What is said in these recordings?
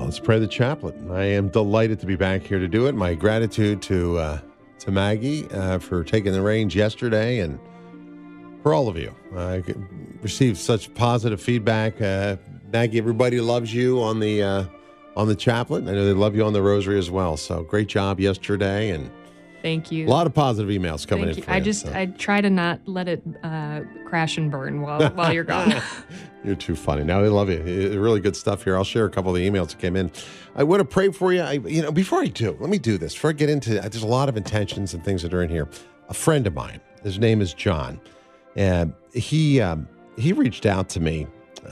Let's pray the chaplain. I am delighted to be back here to do it. My gratitude to Maggie for taking the reins yesterday, and for all of you. I received such positive feedback. Maggie, everybody loves you on the chaplain. I know they love you on the rosary as well. So great job yesterday, and thank you. A lot of positive emails coming in. For I try to not let it crash and burn while you're gone. You're too funny. Now, I love you. Really good stuff here. I'll share a couple of the emails that came in. I want to pray for you. Before I do, let me do this. Before I get into it, there's a lot of intentions and things that are in here. A friend of mine, his name is John, and he reached out to me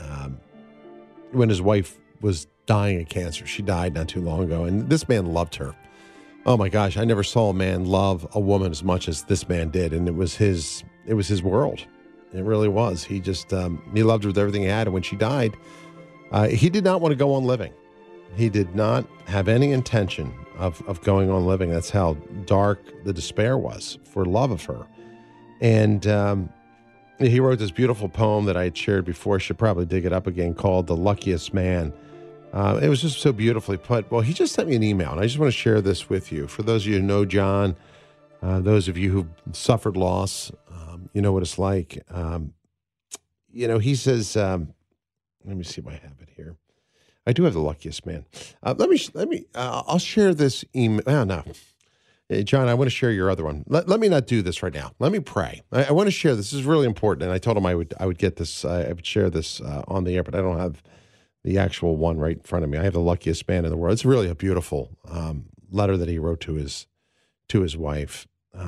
when his wife was dying of cancer. She died not too long ago, and this man loved her. Oh my gosh, I never saw a man love a woman as much as this man did, and it was his world. It really was. He just he loved her with everything he had, and when she died, he did not want to go on living. He did not have any intention of going on living. That's how dark the despair was for love of her. And he wrote this beautiful poem that I had shared before. I should probably dig it up again, called "The Luckiest Man." It was just so beautifully put. Well, he just sent me an email, and I just want to share this with you. For those of you who know John, those of you who've suffered loss, you know what it's like. He says, let me see if I have it here. I do have The Luckiest Man. I'll share this email. Oh, no. John, I want to share your other one. Let me not do this right now. Let me pray. I want to share this. This is really important, and I told him I would get this. I would share this on the air, but I don't have the actual one right in front of me. I have The Luckiest Man in the World. It's really a beautiful letter that he wrote to his wife.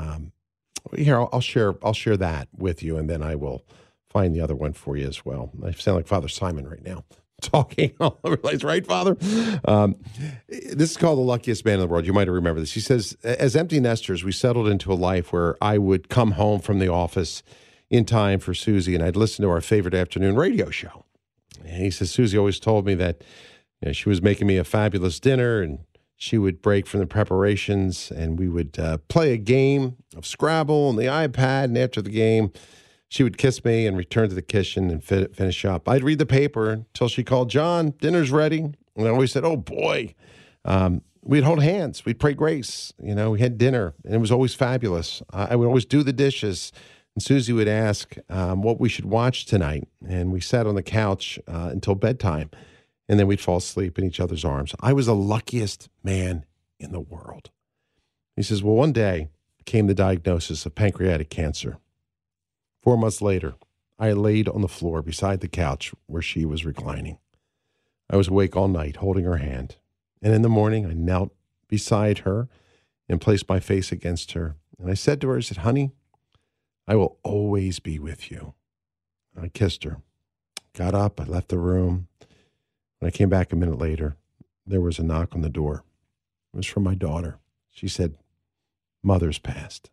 Here, I'll share that with you, and then I will find the other one for you as well. I sound like Father Simon right now, talking all over the place, right, Father? This is called The Luckiest Man in the World. You might remember this. He says, as empty nesters, we settled into a life where I would come home from the office in time for Susie, and I'd listen to our favorite afternoon radio show. And he says, Susie always told me that she was making me a fabulous dinner, and she would break from the preparations, and we would play a game of Scrabble on the iPad, and after the game, she would kiss me and return to the kitchen and finish up. I'd read the paper until she called, John, dinner's ready. And I always said, oh, boy. We'd hold hands. We'd pray grace. We had dinner, and it was always fabulous. I would always do the dishes, and Susie would ask what we should watch tonight, and we sat on the couch until bedtime, and then we'd fall asleep in each other's arms. I was the luckiest man in the world. He says, well, one day came the diagnosis of pancreatic cancer. 4 months later, I laid on the floor beside the couch where she was reclining. I was awake all night holding her hand, and in the morning I knelt beside her and placed my face against her, and I said to her, I said, honey, I will always be with you. I kissed her, got up, I left the room. When I came back a minute later, there was a knock on the door. It was from my daughter. She said, Mother's passed.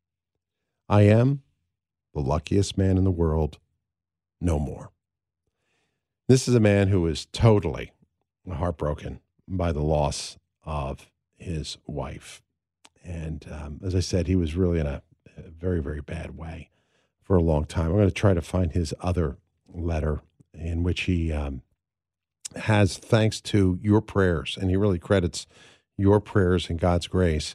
I am the luckiest man in the world, no more. This is a man who is totally heartbroken by the loss of his wife. And as I said, he was really in a very, very bad way for a long time. I'm going to try to find his other letter in which he has, thanks to your prayers, and he really credits your prayers and God's grace,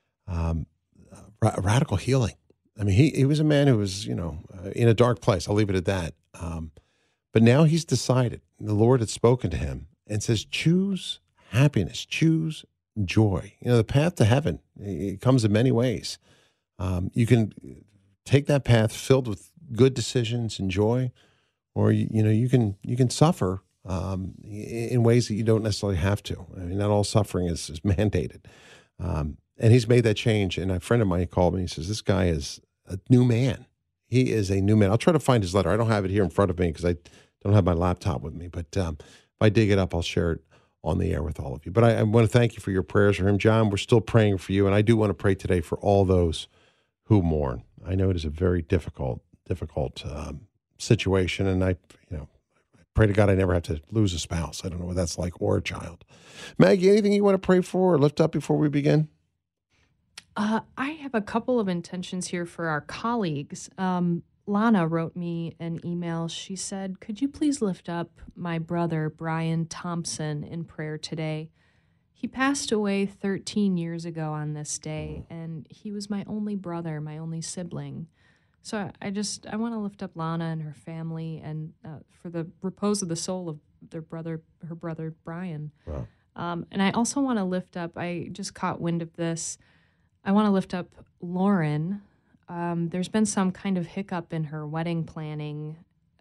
radical healing. I mean, he was a man who was, in a dark place. I'll leave it at that. But now he's decided. The Lord had spoken to him and says, choose happiness, choose joy. The path to heaven, it comes in many ways. You can take that path filled with good decisions and joy, or you can suffer in ways that you don't necessarily have to. I mean, not all suffering is mandated. And he's made that change. And a friend of mine called me. He says, this guy is a new man. He is a new man. I'll try to find his letter. I don't have it here in front of me because I don't have my laptop with me. But if I dig it up, I'll share it on the air with all of you. But I want to thank you for your prayers for him. John, we're still praying for you. And I do want to pray today for all those who mourn. I know it is a very difficult situation. And I pray to God I never have to lose a spouse. I don't know what that's like, or a child. Maggie, anything you want to pray for or lift up before we begin? I have a couple of intentions here for our colleagues. Lana wrote me an email. She said, "Could you please lift up my brother, Brian Thompson, in prayer today? He passed away 13 years ago on this day, and he was my only brother, my only sibling. So I want to lift up Lana and her family, and for the repose of the soul of her brother Brian. Wow. And I also want to lift up. I just caught wind of this. I want to lift up Lauren. There's been some kind of hiccup in her wedding planning,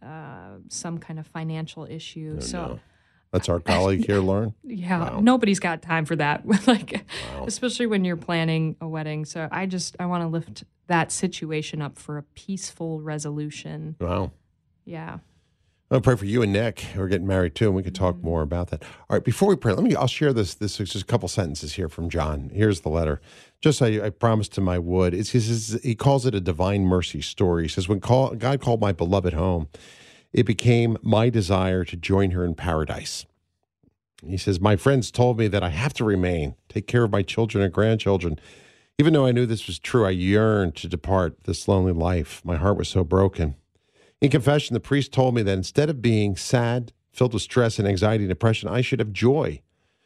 some kind of financial issue. No. That's our colleague here, Lauren. Yeah, Wow. nobody's got time for that. Wow. Especially when you're planning a wedding. So I want to lift that situation up for a peaceful resolution. Wow. Yeah. I'll pray for you and Nick, who are getting married too, and we could talk more about that. All right, before we pray, I'll share this is just a couple sentences here from John. Here's the letter. Just I promised him I would. He calls it a divine mercy story. He says, when God called my beloved home, it became my desire to join her in paradise. He says, my friends told me that I have to remain, take care of my children and grandchildren. Even though I knew this was true, I yearned to depart this lonely life. My heart was so broken. In confession, the priest told me that instead of being sad, filled with stress and anxiety and depression, I should have joy.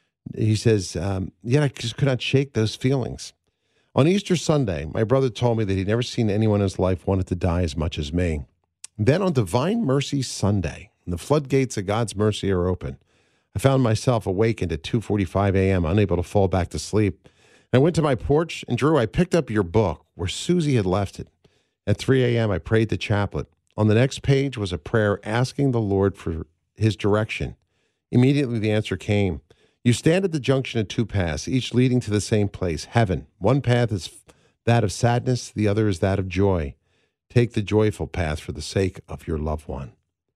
He says, yet I just could not shake those feelings. On Easter Sunday, my brother told me that he'd never seen anyone in his life wanted to die as much as me. Then on Divine Mercy Sunday, when the floodgates of God's mercy are open, I found myself awakened at 2:45 a.m., unable to fall back to sleep. I went to my porch, and Drew, I picked up your book where Susie had left it. At 3 a.m., I prayed the chaplet. On the next page was a prayer asking the Lord for his direction. Immediately the answer came. You stand at the junction of two paths, each leading to the same place, heaven. One path is that of sadness, the other is that of joy. Take the joyful path for the sake of your loved one.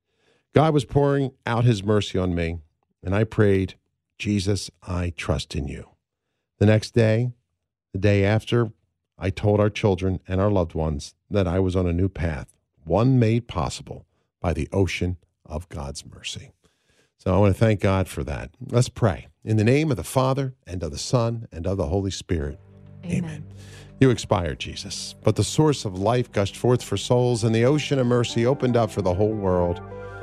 God was pouring out his mercy on me, and I prayed, Jesus, I trust in you. The next day, the day after, I told our children and our loved ones that I was on a new path, one made possible by the ocean of God's mercy. So I want to thank God for that. Let's pray. In the name of the Father, and of the Son, and of the Holy Spirit. Amen. You expired, Jesus, but the source of life gushed forth for souls, and the ocean of mercy opened up for the whole world.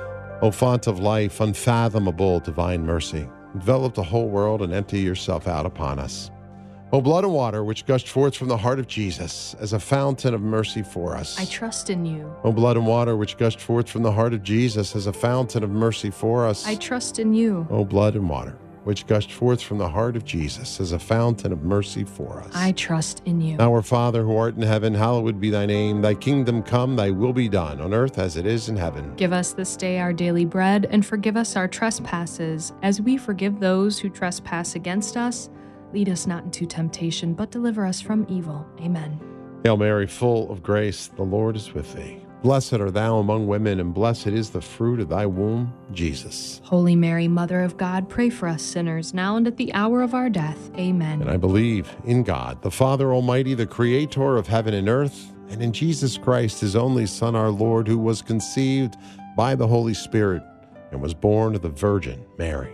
O font of life, unfathomable divine mercy, envelop the whole world and empty yourself out upon us. O blood and water, which gushed forth from the heart of Jesus as a fountain of mercy for us. I trust in you. O blood and water, which gushed forth from the heart of Jesus as a fountain of mercy for us. I trust in you. O blood and water, which gushed forth from the heart of Jesus as a fountain of mercy for us. I trust in you. Our Father, who art in heaven, hallowed be thy name. Thy kingdom come, thy will be done, on earth as it is in heaven. Give us this day our daily bread, and forgive us our trespasses, as we forgive those who trespass against us. Lead us not into temptation, but deliver us from evil. Amen. Hail Mary, full of grace, the Lord is with thee. Blessed art thou among women, and blessed is the fruit of thy womb, Jesus. Holy Mary, Mother of God, pray for us sinners, now and at the hour of our death. Amen. And I believe in God, the Father Almighty, the creator of heaven and earth, and in Jesus Christ, his only Son, our Lord, who was conceived by the Holy Spirit and was born of the Virgin Mary.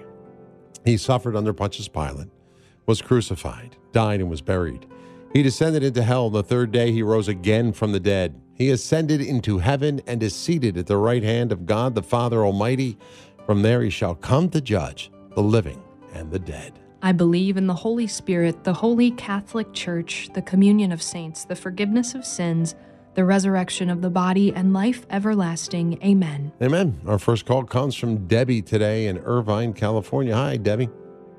He suffered under Pontius Pilate, was crucified, died, and was buried. He descended into hell. The third day he rose again from the dead. He ascended into heaven and is seated at the right hand of God the Father Almighty. From there he shall come to judge the living and the dead. I believe in the Holy Spirit, the Holy Catholic Church, the communion of saints, the forgiveness of sins, the resurrection of the body, and life everlasting. Amen. Amen. Our first call comes from Debbie today in Irvine, California. Hi, Debbie.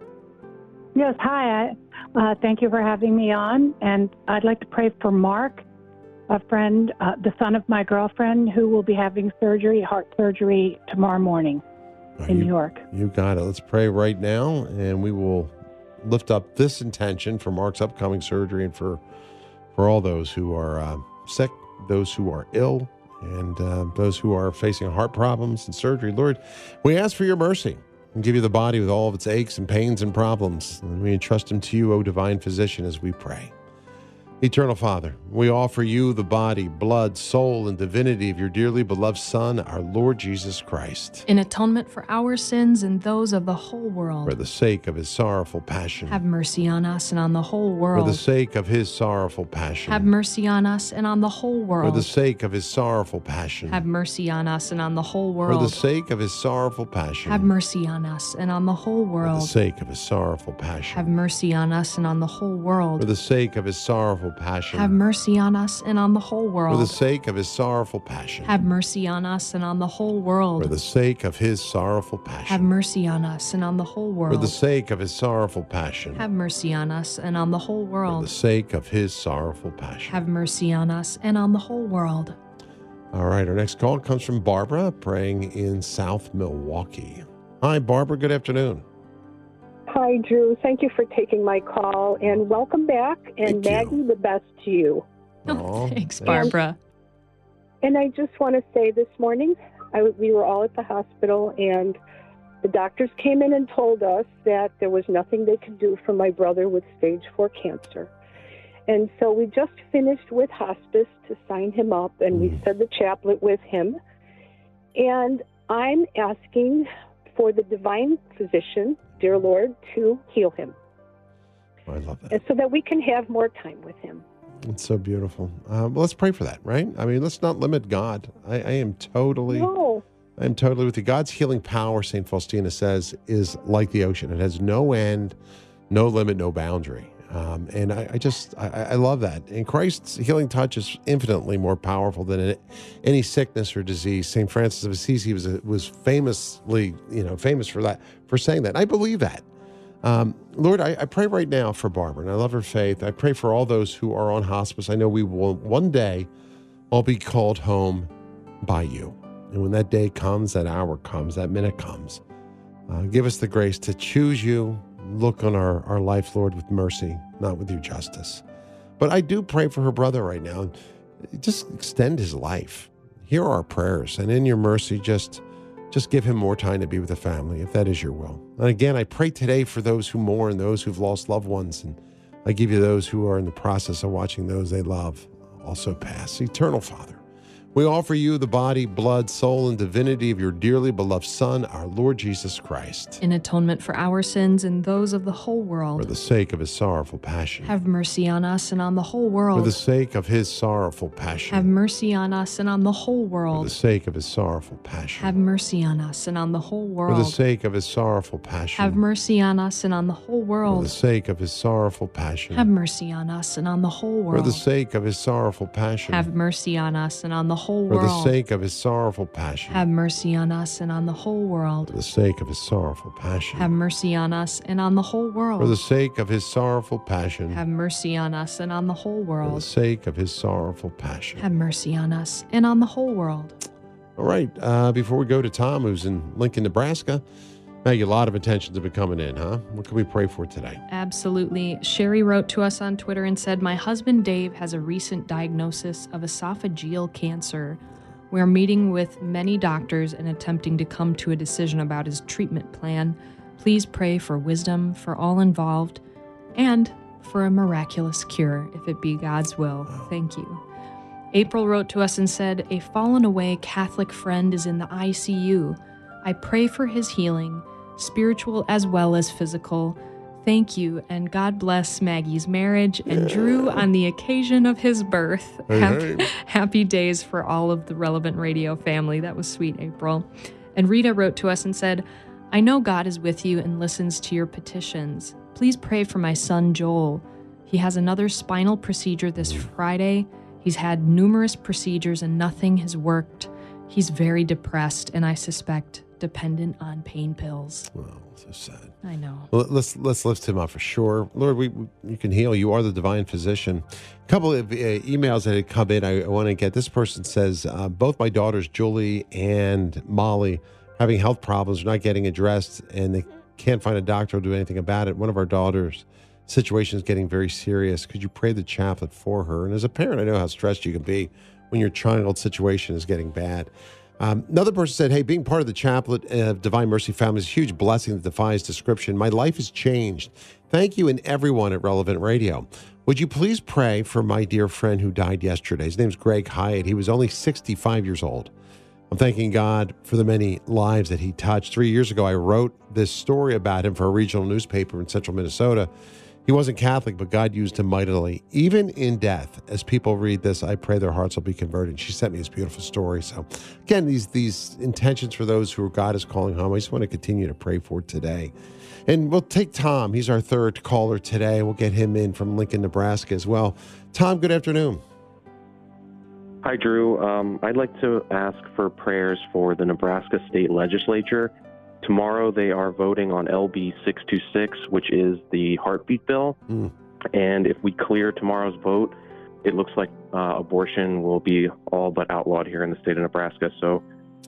Yes, hi. Thank you for having me on. And I'd like to pray for Mark, a friend, the son of my girlfriend, who will be having surgery, heart surgery, tomorrow morning in New York. You got it. Let's pray right now, and we will lift up this intention for Mark's upcoming surgery and for all those who are sick, those who are ill, and those who are facing heart problems and surgery. Lord, we ask for your mercy and give you the body with all of its aches and pains and problems. And we entrust them to you, O divine physician, as we pray. Eternal Father, we offer you the body, blood, soul, and divinity of your dearly beloved Son, our Lord Jesus Christ. In atonement for our sins and those of the whole world. For the sake of his sorrowful passion. Have mercy on us and on the whole For world. the sake of his sorrowful passion. Have mercy on us and on the whole world. For the sake of his sorrowful passion. Have mercy on us and on the whole For world. the sake of his sorrowful passion. Have mercy on us and on the whole For the world. sake of his sorrowful passion. Have mercy on us and on the whole For world. the sake of his sorrowful passion. Have mercy on us and on the whole For the world. sake of his sorrowful passion. Have mercy on us and on the whole For world. the sake of his sorrowful Have passion. mercy on us and on the whole For the world. sake of his sorrowful passion. Have mercy on us and on the whole For the world. sake of his sorrowful passion. Have mercy on us and on the whole world. All right, our next call comes from Barbara, praying in South Milwaukee. Hi, Barbara. Good afternoon. Hi, Drew. Thank you for taking my call, and welcome back. And Thank you. Maggie, the best to you. Oh, thanks, thanks. Barbara. And I just want to say this morning, we were all at the hospital, and the doctors came in and told us that there was nothing they could do for my brother with stage 4 cancer. And so we just finished with hospice to sign him up, and we said the chaplet with him. And I'm asking for the divine physician, dear Lord, to heal him, I love that. and so that we can have more time with him. It's so beautiful. Well, let's pray for that, right? I mean, let's not limit God. I am totally No. with you. God's healing power, St. Faustina says, is like the ocean. It has no end, no limit, no boundary. And I love that. And Christ's healing touch is infinitely more powerful than any sickness or disease. St. Francis of Assisi was famously, famous for that, for saying that. I believe that. Lord, I pray right now for Barbara, and I love her faith. I pray for all those who are on hospice. I know we will one day all be called home by you. And when that day comes, that hour comes, that minute comes, give us the grace to choose you. Look on our life, Lord, with mercy, not with your justice. But I do pray for her brother right now. Just extend his life. Hear our prayers, and in your mercy, just give him more time to be with the family, if that is your will. And again, I pray today for those who mourn, those who've lost loved ones, and I give you those who are in the process of watching those they love also pass. Eternal Father, we offer you the body, blood, soul, and divinity of your dearly beloved Son, our Lord Jesus Christ. In atonement for our sins and those of the whole For world. the sake of his sorrowful passion. Have mercy on us and on the whole For world. the sake of his sorrowful passion. Have mercy on us and on the whole For the world. sake of his sorrowful passion. Have mercy on us and on the whole For the world. sake of his sorrowful passion. Have mercy on us and on the whole For the world. sake of his sorrowful passion. Have mercy on us and on the whole For world. the sake of his sorrowful passion. Have mercy on us and on the whole For the world. sake of his sorrowful passion. Have mercy on us and on the whole For world. the sake of his sorrowful passion. Have mercy on us and on the whole For the world. sake of his sorrowful passion. Have mercy on us and on the whole For the world. sake of his sorrowful passion. Have mercy on us and on the whole world. All right. Before we go to Tom, who's in Lincoln, Nebraska, Maggie, a lot of attentions have been coming in, huh? What can we pray for today? Absolutely. Sherry wrote to us on Twitter and said, "My husband Dave has a recent diagnosis of esophageal cancer. We are meeting with many doctors and attempting to come to a decision about his treatment plan. Please pray for wisdom for all involved and for a miraculous cure, if it be God's will. Thank you." April wrote to us and said, "A fallen away Catholic friend is in the ICU. I pray for his healing, spiritual as well as physical. Thank you, and God bless Maggie's marriage and Drew on the occasion of his birth. Hey. Happy days for all of the Relevant Radio family." That was sweet, April. And Rita wrote to us and said, "I know God is with you and listens to your petitions. Please pray for my son Joel. He has another spinal procedure this Friday. He's had numerous procedures and nothing has worked. He's very depressed and I suspect dependent on pain pills." Oh, so sad. I know. Well, let's lift him up for sure. Lord, you can heal. You are the divine physician. A couple of emails that had come in I want to get. This person says, both my daughters, Julie and Molly, having health problems, are not getting addressed, and they can't find a doctor or do anything about it. One of our daughters' situation is getting very serious. Could you pray the chaplet for her? And as a parent, I know how stressed you can be when your child's situation is getting bad. Another person said, "Hey, being part of the chaplet of Divine Mercy family is a huge blessing that defies description. My life has changed. Thank you and everyone at Relevant Radio. Would you please pray for my dear friend who died yesterday? His name's Greg Hyatt. He was only 65 years old. I'm thanking God for the many lives that he touched. 3 years ago, I wrote this story about him for a regional newspaper in central Minnesota. He wasn't Catholic, but God used him mightily. Even in death, as people read this, I pray their hearts will be converted. She sent me this beautiful story. So again, these intentions for those who God is calling home, I just want to continue to pray for today. And we'll take Tom. He's our third caller today. We'll get him in from Lincoln, Nebraska as well. Tom, good afternoon. Hi, Drew. I'd like to ask for prayers for the Nebraska State Legislature. Tomorrow they are voting on LB 626, which is the heartbeat bill. And if we clear tomorrow's vote, it looks like abortion will be all but outlawed here in the state of Nebraska. So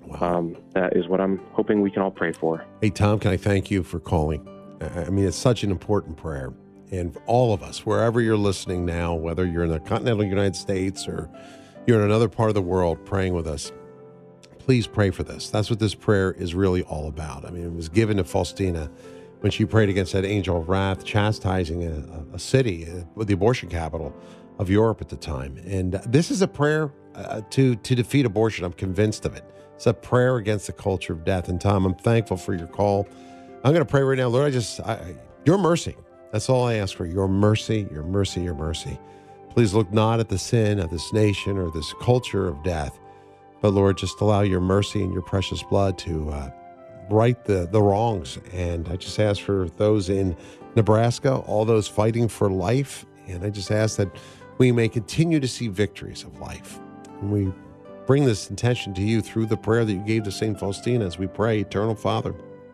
that is what I'm hoping we can all pray for. Hey, Tom, can I thank you for calling? I mean, it's such an important prayer. And all of us, wherever you're listening now, whether you're in the continental United States or you're in another part of the world praying with us, please pray for this. That's what this prayer is really all about. I mean, it was given to Faustina when she prayed against that angel of wrath, chastising a city, the abortion capital of Europe at the time. And this is a prayer to defeat abortion. I'm convinced of it. It's a prayer against the culture of death. And Tom, I'm thankful for your call. I'm going to pray right now. Lord, your mercy. That's all I ask for. Your mercy, your mercy, your mercy. Please look not at the sin of this nation or this culture of death, but Lord, just allow your mercy and your precious blood to right the wrongs. And I just ask for those in Nebraska, all those fighting for life. And I just ask that we may continue to see victories of life. And we bring this intention to you through the prayer that you gave to St. Faustina as we pray. Eternal Father,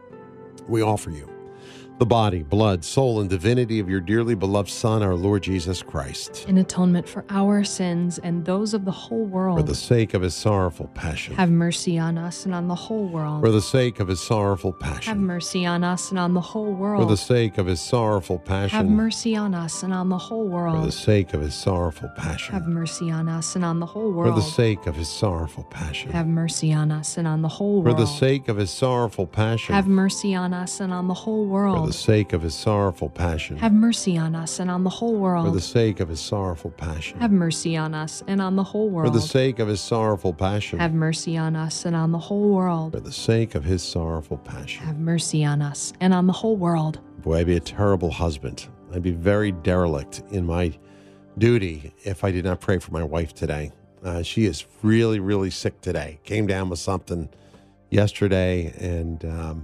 we offer you the body, blood, soul, and divinity of your dearly beloved Son, our Lord Jesus Christ, in atonement for our sins and those of the whole world. For the sake of his sorrowful passion. Have mercy on us and on the whole world. For the sake of his sorrowful passion. Have mercy on us and on the whole world. For the sake of his sorrowful passion. Have mercy on us and on the whole world. For the sake of his sorrowful passion. Have mercy on us and on the whole world. For the sake of his sorrowful passion. Have mercy on us and on the whole For world. the sake of his sorrowful passion. Have mercy on us and on the whole world. For the sake of his sorrowful passion. Have mercy on us and on the whole world. For the sake of his sorrowful passion. Have mercy on us and on the whole world. For the sake of his sorrowful passion. Have mercy on us and on the whole world. For the sake of his sorrowful passion. Have mercy on us and on the whole world. Boy, I'd be a terrible husband. I'd be very derelict in my duty if I did not pray for my wife today. She is really, really sick today. Came down with something yesterday, and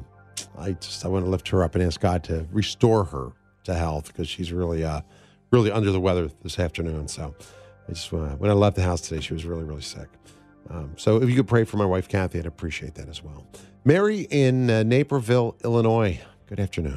I want to lift her up and ask God to restore her to health, because she's really under the weather this afternoon. So I just when I left the house today, she was really, really sick. So if you could pray for my wife, Kathy, I'd appreciate that as well. Mary in Naperville, Illinois. Good afternoon.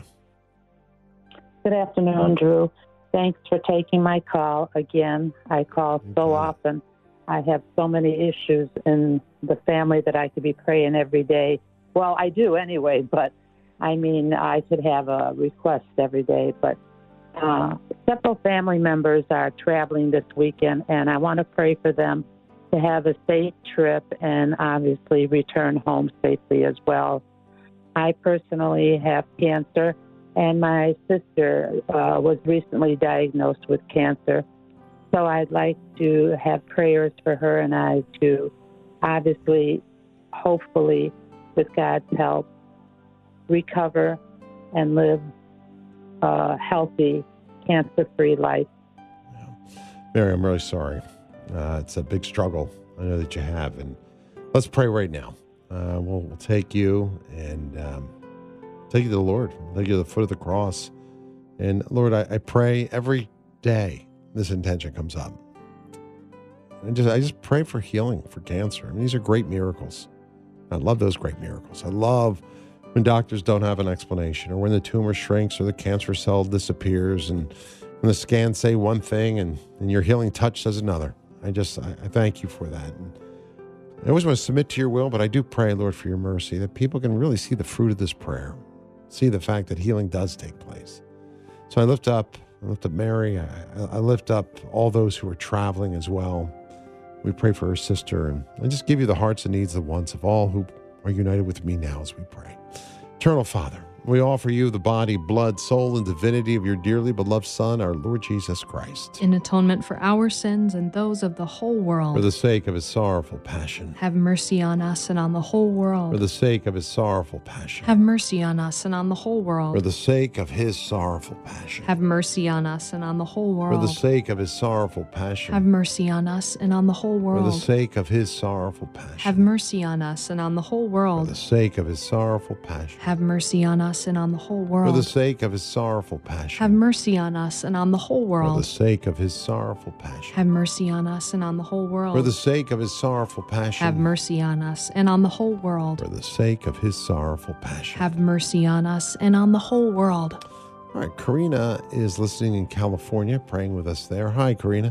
Good afternoon, Drew. Thanks for taking my call again. I call so often. I have so many issues in the family that I could be praying every day. Well, I do anyway, but I mean, I could have a request every day. But several family members are traveling this weekend, and I want to pray for them to have a safe trip and obviously return home safely as well. I personally have cancer, and my sister was recently diagnosed with cancer. So I'd like to have prayers for her and I to obviously, hopefully, with God's help, recover and live a healthy, cancer-free life. Mary, I'm really sorry. It's a big struggle. I know that you have. And let's pray right now. We'll take you and take you to the Lord. We'll take you to the foot of the cross. And Lord, I pray every day this intention comes up. I just pray for healing for cancer. I mean, these are great miracles. I love those great miracles. I love when doctors don't have an explanation, or when the tumor shrinks or the cancer cell disappears, and when the scans say one thing and your healing touch says another. I thank you for that. And I always want to submit to your will, but I do pray, Lord, for your mercy, that people can really see the fruit of this prayer, see the fact that healing does take place. So I lift up Mary. I lift up all those who are traveling as well. We pray for her sister, and I just give you the hearts and needs, the wants of all who are united with me now as we pray. Eternal Father, We offer you the body, blood, soul, and divinity of your dearly beloved Son, our Lord Jesus Christ. In atonement for our sins and those of the whole world. For the sake of his sorrowful passion. Have mercy on us and on the whole world. For the sake of his sorrowful passion. Have mercy on us and on the whole world. For the sake of his sorrowful passion. Have mercy on us and on the whole world. For the sake of his sorrowful passion. Have mercy on us and on the whole world. For the sake of his sorrowful passion. Have mercy on us and on the whole world. For the sake of his sorrowful passion. Have mercy on us and on the whole For world. the sake of his sorrowful passion. Have mercy on us and on the whole For the world. sake of his sorrowful passion. Have mercy on us and on the whole world. For the sake of his sorrowful passion. Have mercy on us and on the whole world. For the sake of his sorrowful passion. Have mercy on us and on the whole world. All right, Karina is listening in California, praying with us there. Hi, Karina.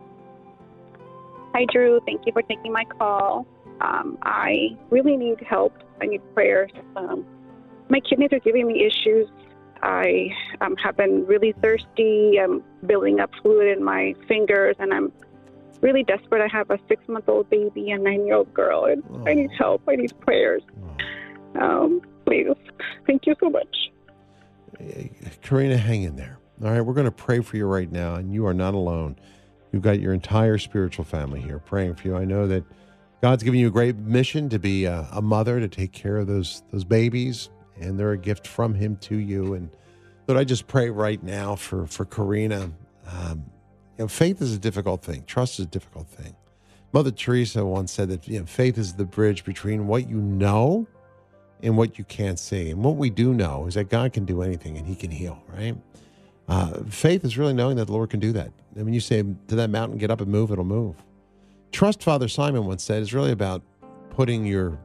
Hi, Drew. Thank you for taking my call. I really need help. I need prayers. My kidneys are giving me issues. I have been really thirsty. I'm building up fluid in my fingers, and I'm really desperate. I have a 6-month-old baby and a 9-year-old girl, and I need help. I need prayers. Please. Thank you so much. Karina, hang in there. All right, we're going to pray for you right now, and you are not alone. You've got your entire spiritual family here praying for you. I know that God's given you a great mission to be a mother, to take care of those babies, and they're a gift from him to you. And Lord, I just pray right now for Karina. Faith is a difficult thing. Trust is a difficult thing. Mother Teresa once said that faith is the bridge between what you know and what you can't see. And what we do know is that God can do anything and he can heal, right? Faith is really knowing that the Lord can do that. I mean, you say to that mountain, get up and move, it'll move. Trust, Father Simon once said, is really about putting your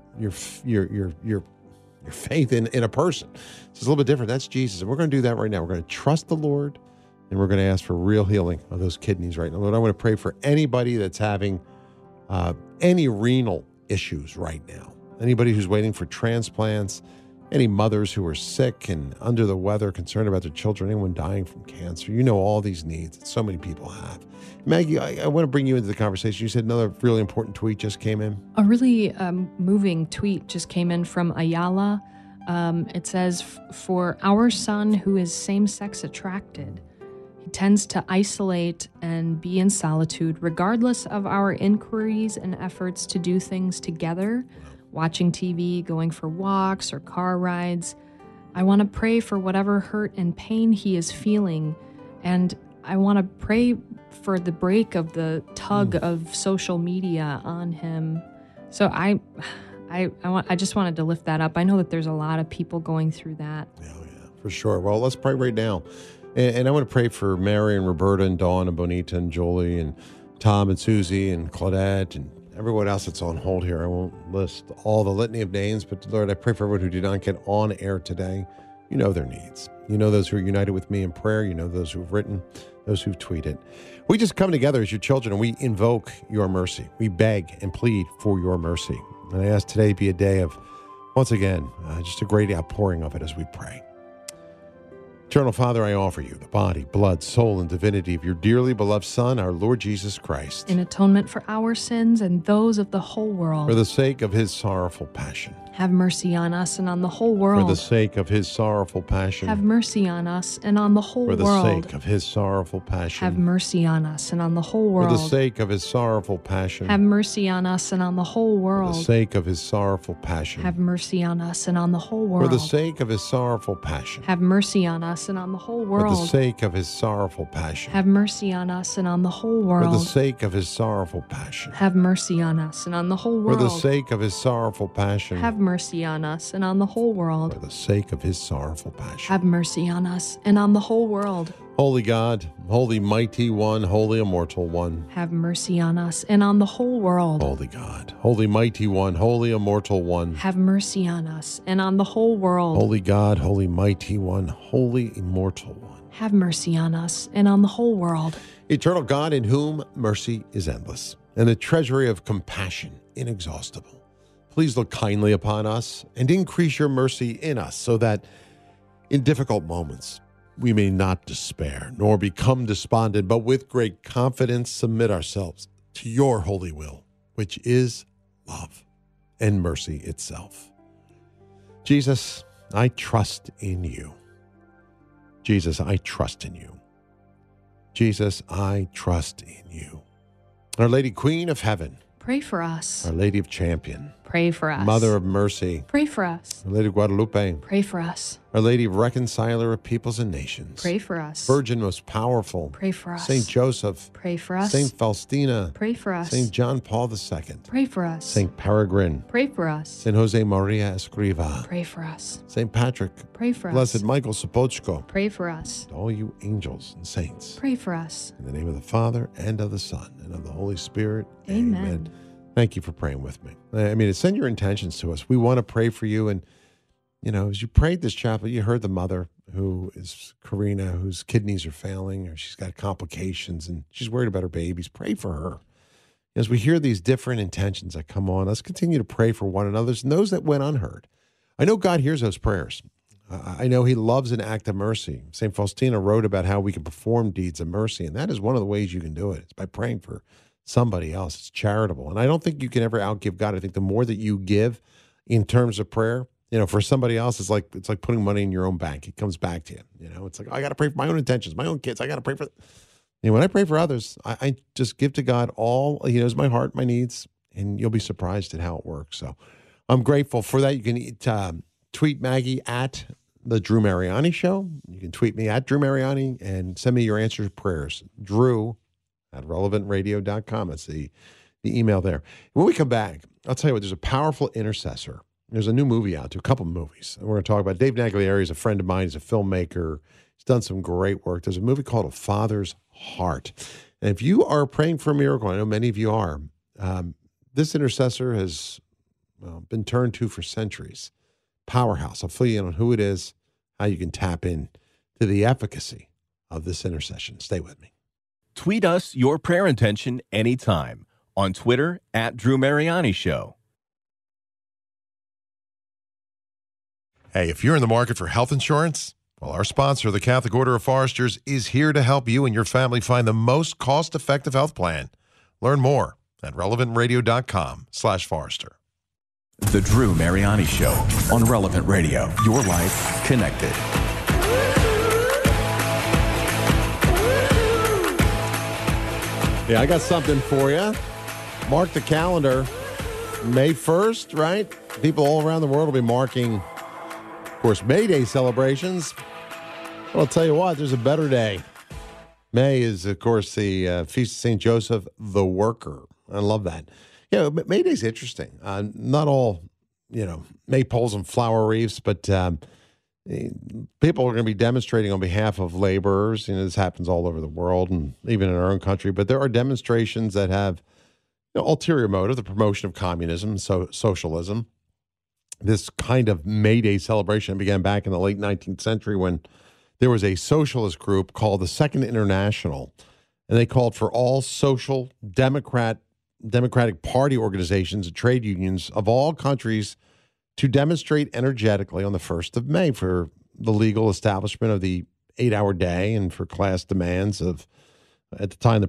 faith in a person. It's a little bit different. That's Jesus. And we're going to do that right now. We're going to trust the Lord, and we're going to ask for real healing of those kidneys right now. Lord, I want to pray for anybody that's having any renal issues right now. Anybody who's waiting for transplants, any mothers who are sick and under the weather, concerned about their children, anyone dying from cancer. You know all these needs that so many people have. Maggie, I want to bring you into the conversation. You said another really important tweet just came in. A really moving tweet just came in from Ayala. It says, for our son who is same-sex attracted, he tends to isolate and be in solitude regardless of our inquiries and efforts to do things together, watching TV, going for walks or car rides. I want to pray for whatever hurt and pain he is feeling, and I want to pray for the break of the tug of social media on him. So I just wanted to lift that up. I know that there's a lot of people going through that. Yeah, for sure. Well, let's pray right now. And I want to pray for Mary and Roberta and Dawn and Bonita and Jolie and Tom and Susie and Claudette and everyone else that's on hold here. I won't list all the litany of names, but Lord, I pray for everyone who did not get on air today. You know their needs. You know those who are united with me in prayer. You know those who've written, those who've tweeted. We just come together as your children and we invoke your mercy. We beg and plead for your mercy. And I ask today be a day of, once again, just a great outpouring of it as we pray. Eternal Father, I offer you the body, blood, soul, and divinity of your dearly beloved Son, our Lord Jesus Christ. In atonement for our sins and those of the whole world. For the sake of his sorrowful passion. Have mercy on us and on the whole world. For the sake of his sorrowful passion. Have mercy on us and on the whole world. For the sake of his sorrowful passion. Have mercy on us and on the whole world. For the sake of his sorrowful passion. Have mercy on us and on the whole world. For the sake of his sorrowful passion. Have mercy on us and on the whole world. For the sake of his sorrowful passion. Have mercy on us and on the whole world. For the sake of his sorrowful passion. Have mercy on us and on the whole world. For the sake of his sorrowful passion. Have mercy on us and on the whole world. For the sake of his sorrowful passion. Have mercy on us and on the whole world. For the sake of his sorrowful passion. Have mercy on us and on the whole world. Holy God, holy mighty one, holy immortal one. Have mercy on us and on the whole world. Holy God, holy mighty one, holy immortal one. Have mercy on us and on the whole world. Holy God, holy mighty one, holy immortal one. Have mercy on us and on the whole world. Eternal God, in whom mercy is endless, and the treasury of compassion inexhaustible. Please look kindly upon us and increase your mercy in us so that in difficult moments we may not despair nor become despondent, but with great confidence submit ourselves to your holy will, which is love and mercy itself. Jesus, I trust in you. Jesus, I trust in you. Jesus, I trust in you. Our Lady Queen of Heaven. Pray for us. Our Lady of Champion. Pray for us. Mother of Mercy. Pray for us. Our Lady of Guadalupe. Pray for us. Our Lady of Reconciler of Peoples and Nations. Pray for us. Virgin Most Powerful. Pray for us. Saint Joseph. Pray for us. Saint Faustina. Pray for us. Saint John Paul II. Pray for us. Saint Peregrine. Pray for us. Saint Jose Maria Escriva. Pray for us. Saint Patrick. Pray for Blessed us. Michael Sopochko. Pray for us. And all you angels and saints. Pray for us. In the name of the Father, and of the Son, and of the Holy Spirit. Amen. Thank you for praying with me. I mean, send your intentions to us. We want to pray for you. And, you know, as you prayed this chapel, you heard the mother who is Karina, whose kidneys are failing, or she's got complications, and she's worried about her babies. Pray for her. As we hear these different intentions that come on, let's continue to pray for one another and those that went unheard. I know God hears those prayers. I know he loves an act of mercy. St. Faustina wrote about how we can perform deeds of mercy, and that is one of the ways you can do it. It's by praying for somebody else. It's charitable. And I don't think you can ever outgive God. I think the more that you give in terms of prayer, you know, for somebody else, it's like putting money in your own bank. It comes back to you. You know, it's like, I got to pray for my own intentions, my own kids. I got to pray for, when I pray for others, I just give to God all, he knows my heart, my needs, and you'll be surprised at how it works. So I'm grateful for that. You can tweet Maggie at the Drew Mariani Show. You can tweet me at Drew Mariani and send me your answers prayers. Drew at relevantradio.com. That's the email there. When we come back, I'll tell you what, there's a powerful intercessor. There's a new movie out, a couple of movies. And we're going to talk about Dave Naglieri is a friend of mine. He's a filmmaker. He's done some great work. There's a movie called A Father's Heart. And if you are praying for a miracle, I know many of you are, this intercessor has been turned to for centuries. Powerhouse. I'll fill you in on who it is, how you can tap in to the efficacy of this intercession. Stay with me. Tweet us your prayer intention anytime on Twitter at Drew Mariani Show. Hey, if you're in the market for health insurance, well, our sponsor, the Catholic Order of Foresters, is here to help you and your family find the most cost-effective health plan. Learn more at relevantradio.com/Forester. The Drew Mariani Show on Relevant Radio. Your life connected. Yeah, I got something for you. Mark the calendar. May 1st, right? People all around the world will be marking, of course, May Day celebrations. But I'll tell you what, there's a better day. May is, of course, the Feast of St. Joseph the Worker. I love that. Yeah, May Day's interesting. Not all, maypoles and flower wreaths, but people are going to be demonstrating on behalf of laborers. This happens all over the world and even in our own country. But there are demonstrations that have ulterior motive, the promotion of communism, socialism. This kind of May Day celebration began back in the late 19th century when there was a socialist group called the Second International, and they called for all social Democratic Party organizations and trade unions of all countries to demonstrate energetically on the 1st of May for the legal establishment of the 8-hour day and for class demands of, at the time, the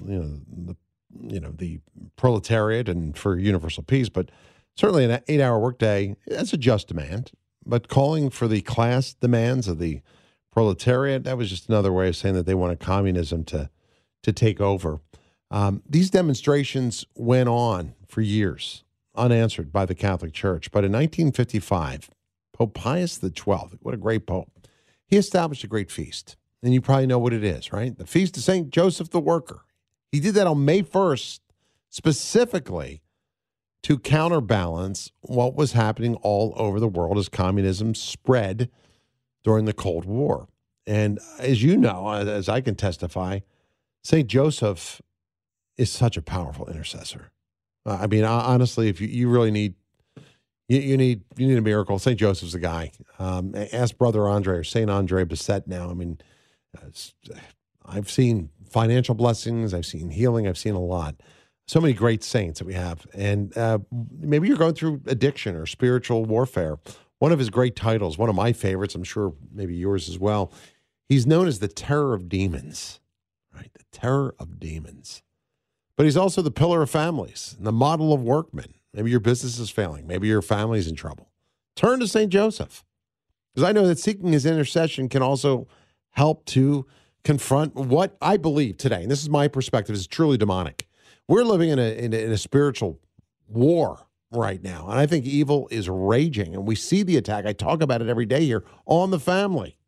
proletariat and for universal peace. But certainly an 8-hour workday, that's a just demand. But calling for the class demands of the proletariat, that was just another way of saying that they wanted communism to take over. These demonstrations went on for years, unanswered by the Catholic Church. But in 1955, Pope Pius XII, what a great pope, he established a great feast. And you probably know what it is, right? The Feast of St. Joseph the Worker. He did that on May 1st, specifically to counterbalance what was happening all over the world as communism spread during the Cold War. And as you know, as I can testify, St. Joseph is such a powerful intercessor. I mean, honestly, if you really need, you need a miracle, St. Joseph's the guy. Ask Brother Andre or St. Andre Bessette now. I mean, I've seen financial blessings. I've seen healing. I've seen a lot. So many great saints that we have. And maybe you're going through addiction or spiritual warfare. One of his great titles, one of my favorites, I'm sure maybe yours as well, he's known as the Terror of Demons, right? The Terror of Demons. But he's also the pillar of families, the model of workmen. Maybe your business is failing. Maybe your family's in trouble. Turn to St. Joseph. Because I know that seeking his intercession can also help to confront what I believe today, and this is my perspective, is truly demonic. We're living in a spiritual war right now, and I think evil is raging, and we see the attack. I talk about it every day here on The Family.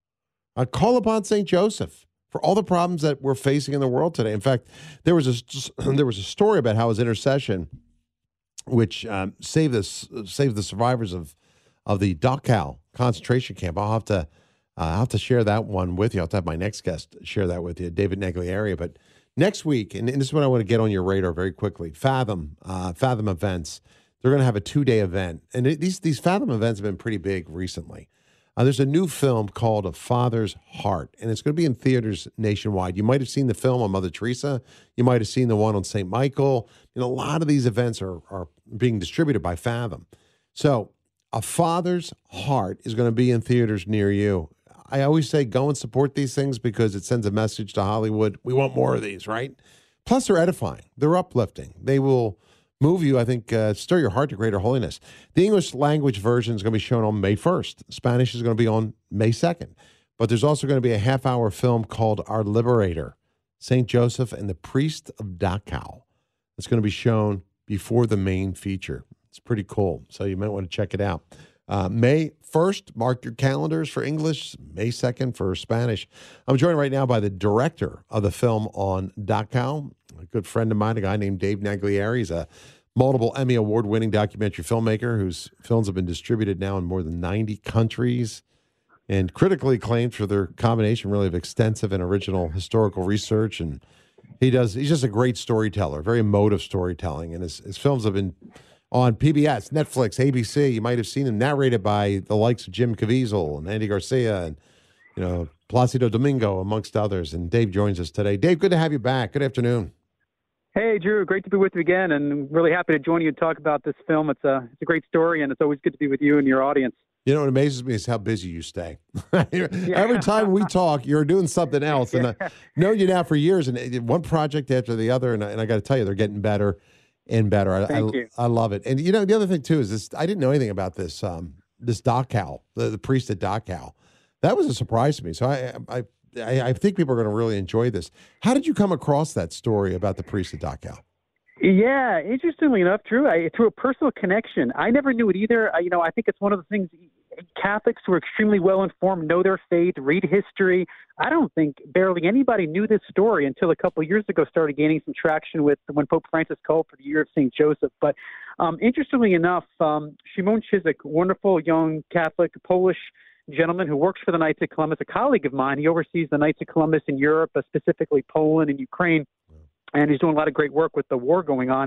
I call upon St. Joseph for all the problems that we're facing in the world today. In fact, there was a story about how his intercession, which saved the survivors of the Dachau concentration camp. I'll have to share that one with you. I'll have to have my next guest share that with you, David Naglieri. But next week, and this is what I want to get on your radar very quickly, Fathom Events. They're going to have a 2-day event. And these Fathom events have been pretty big recently. There's a new film called A Father's Heart, and it's going to be in theaters nationwide. You might have seen the film on Mother Teresa. You might have seen the one on St. Michael. A lot of these events are being distributed by Fathom. So A Father's Heart is going to be in theaters near you. I always say go and support these things because it sends a message to Hollywood. We want more of these, right? Plus, they're edifying. They're uplifting. They will move you, I think, stir your heart to greater holiness. The English language version is going to be shown on May 1st. Spanish is going to be on May 2nd. But there's also going to be a half-hour film called Our Liberator, St. Joseph and the Priest of Dachau. It's going to be shown before the main feature. It's pretty cool, so you might want to check it out. May 1st, mark your calendars for English, May 2nd for Spanish. I'm joined right now by the director of the film on Dachau, a good friend of mine, a guy named Dave Naglieri. He's a multiple Emmy Award-winning documentary filmmaker whose films have been distributed now in more than 90 countries and critically acclaimed for their combination really of extensive and original historical research. And he's just a great storyteller, very emotive storytelling. And his films have been on PBS, Netflix, ABC. You might have seen him narrated by the likes of Jim Caviezel and Andy Garcia and, Placido Domingo, amongst others. And Dave joins us today. Dave, good to have you back. Good afternoon. Hey, Drew. Great to be with you again, and really happy to join you and talk about this film. It's a great story, and it's always good to be with you and your audience. You know what amazes me is how busy you stay. Every time we talk, you're doing something else. And I've known you now for years, and one project after the other, and I got to tell you, they're getting better and better. Thank you. I love it. And, the other thing, too, is this. I didn't know anything about this Dachau, the priest at Dachau. That was a surprise to me. So I think people are going to really enjoy this. How did you come across that story about the priest at Dachau? Yeah, interestingly enough, Drew, through a personal connection. I never knew it either. I think it's one of the things Catholics who are extremely well informed know their faith, read history. I don't think barely anybody knew this story until a couple of years ago started gaining some traction with when Pope Francis called for the Year of St. Joseph. But interestingly enough, Szymon Chizik, wonderful young Catholic Polish gentleman who works for the Knights of Columbus, a colleague of mine. He oversees the Knights of Columbus in Europe, specifically Poland and Ukraine, and he's doing a lot of great work with the war going on.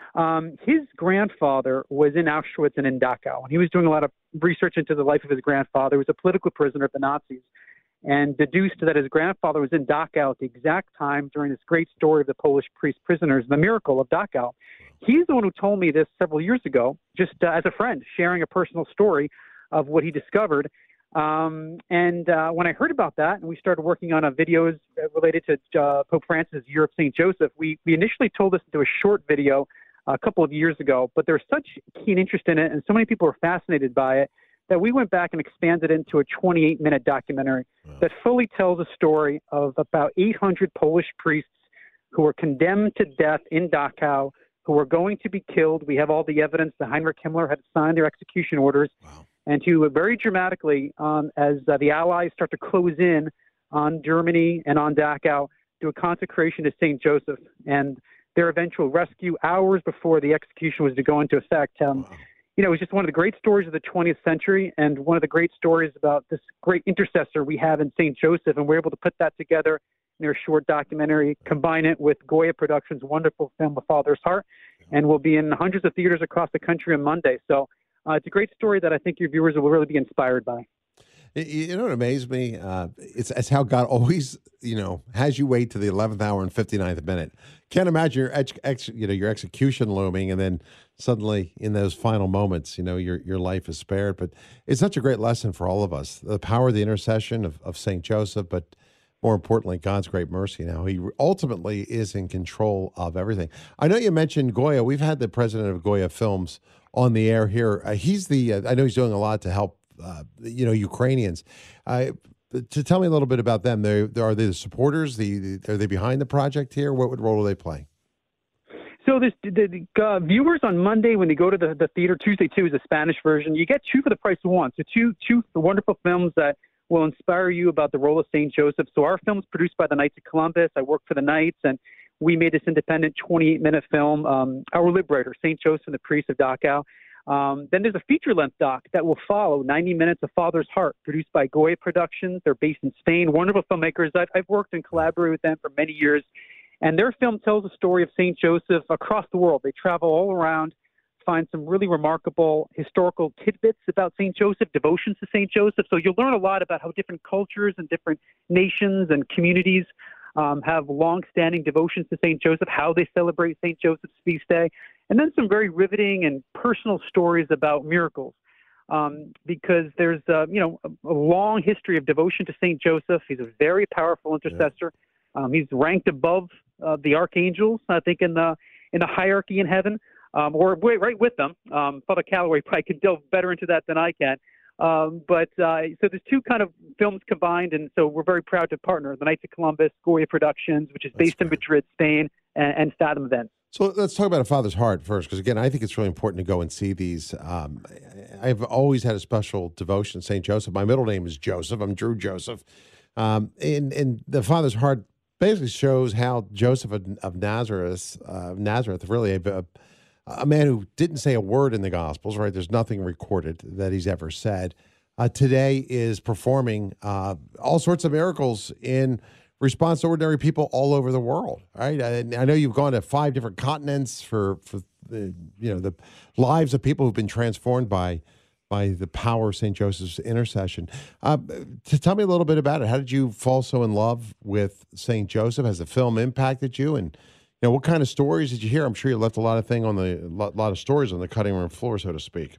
His grandfather was in Auschwitz and in Dachau, and he was doing a lot of research into the life of his grandfather. He was a political prisoner of the Nazis, and deduced that his grandfather was in Dachau at the exact time during this great story of the Polish priest prisoners, the miracle of Dachau. He's the one who told me this several years ago, just as a friend, sharing a personal story of what he discovered. And when I heard about that and we started working on videos related to Pope Francis' Year of St. Joseph, we initially told this into a short video a couple of years ago, but there's such keen interest in it and so many people are fascinated by it that we went back and expanded it into a 28-minute documentary that fully tells a story of about 800 Polish priests who were condemned to death in Dachau, who were going to be killed. We have all the evidence that Heinrich Himmler had signed their execution orders. Wow. And to very dramatically, as the Allies start to close in on Germany and on Dachau, do a consecration to St. Joseph and their eventual rescue hours before the execution was to go into effect. It was just one of the great stories of the 20th century and one of the great stories about this great intercessor we have in St. Joseph. And we're able to put that together in a short documentary, combine it with Goya Productions' wonderful film, A Father's Heart, and we'll be in hundreds of theaters across the country on Monday. So it's a great story that I think your viewers will really be inspired by. You know what amazed me? It's how God always, has you wait to the 11th hour and 59th minute. Can't imagine your execution looming, and then suddenly in those final moments, your life is spared. But it's such a great lesson for all of us: the power of the intercession of Saint Joseph, but more importantly, God's great mercy. Now, He ultimately is in control of everything. I know you mentioned Goya. We've had the president of Goya Films on the air here. I know he's doing a lot to help Ukrainians. To tell me a little bit about them. Are they the supporters? Are they behind the project here? What role do they play? So the viewers on Monday, when they go to the theater, Tuesday 2 is the Spanish version. You get two for the price of one. So two wonderful films that will inspire you about the role of St. Joseph. So our film is produced by the Knights of Columbus. I work for the Knights, and we made this independent 28-minute film, Our Liberator, St. Joseph and the Priest of Dachau. Then there's a feature-length doc that will follow, 90 minutes of Father's Heart, produced by Goya Productions. They're based in Spain. Wonderful filmmakers. I've worked and collaborated with them for many years. And their film tells the story of St. Joseph across the world. They travel all around, find some really remarkable historical tidbits about St. Joseph, devotions to St. Joseph. So you'll learn a lot about how different cultures and different nations and communities have long-standing devotions to St. Joseph, how they celebrate St. Joseph's feast day, and then some very riveting and personal stories about miracles. Because there's a long history of devotion to St. Joseph. He's a very powerful intercessor. He's ranked above the archangels, I think, in the hierarchy in heaven, or right with them. Father Calloway probably could delve better into that than I can. So there's two kind of films combined, and so we're very proud to partner the Knights of Columbus, Goya Productions, which is based in Madrid, Spain, and Fathom Events. So let's talk about A Father's Heart first, because again, I think it's really important to go and see these. I've always had a special devotion to St. Joseph. My middle name is Joseph. I'm Drew Joseph. And The Father's Heart basically shows how Joseph of Nazareth, really a man who didn't say a word in the Gospels, right? There's nothing recorded that he's ever said. Today is performing all sorts of miracles in response to ordinary people all over the world, right? I know you've gone to 5 different continents for the lives of people who've been transformed by the power of St. Joseph's intercession. To tell me a little bit about it. How did you fall so in love with St. Joseph? Has the film impacted you? And what kind of stories did you hear? I'm sure you left a lot of stories on the cutting room floor, so to speak.